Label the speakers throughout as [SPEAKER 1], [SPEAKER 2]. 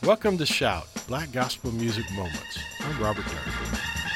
[SPEAKER 1] Welcome to Shout, Black Gospel Music Moments. I'm Robert Durden.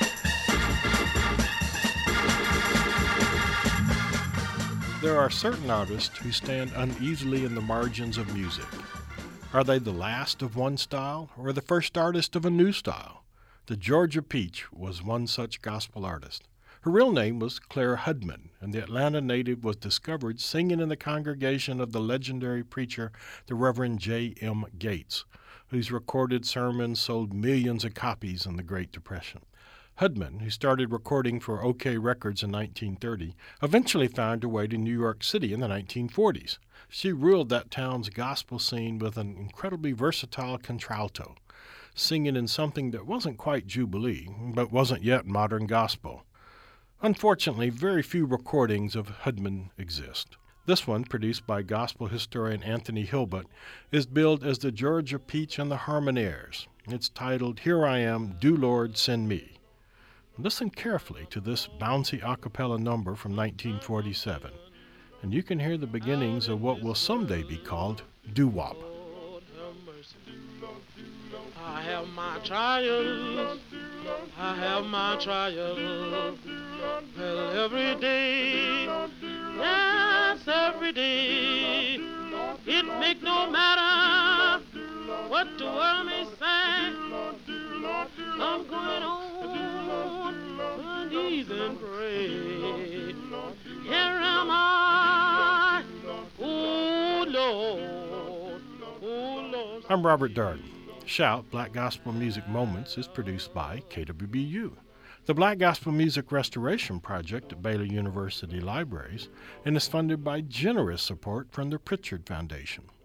[SPEAKER 1] There are certain artists who stand uneasily in the margins of music. Are they the last of one style or the first artist of a new style? The Georgia Peach was one such gospel artist. Her real name was Claire Hudman, and the Atlanta native was discovered singing in the congregation of the legendary preacher, the Reverend J.M. Gates, whose recorded sermons sold millions of copies in the Great Depression. Hudman, who started recording for OK Records in 1930, eventually found her way to New York City in the 1940s. She ruled that town's gospel scene with an incredibly versatile contralto, singing in something that wasn't quite Jubilee, but wasn't yet modern gospel. Unfortunately, very few recordings of Hudman exist. This one, produced by gospel historian Anthony Hilbert, is billed as the Georgia Peach and the Harmonaires. It's titled, Here I Am, Do Lord, Send Me. Listen carefully to this bouncy a cappella number from 1947, and you can hear the beginnings of what will someday be called doo-wop.
[SPEAKER 2] I have my trials, well, every day, yes, every day, it make no matter what the world may say, I'm going on my knees and pray, here am I, oh Lord, oh Lord.
[SPEAKER 1] I'm Robert Darden. Shout, Black Gospel Music Moments is produced by KWBU, the Black Gospel Music Restoration Project at Baylor University Libraries, and is funded by generous support from the Pritchard Foundation.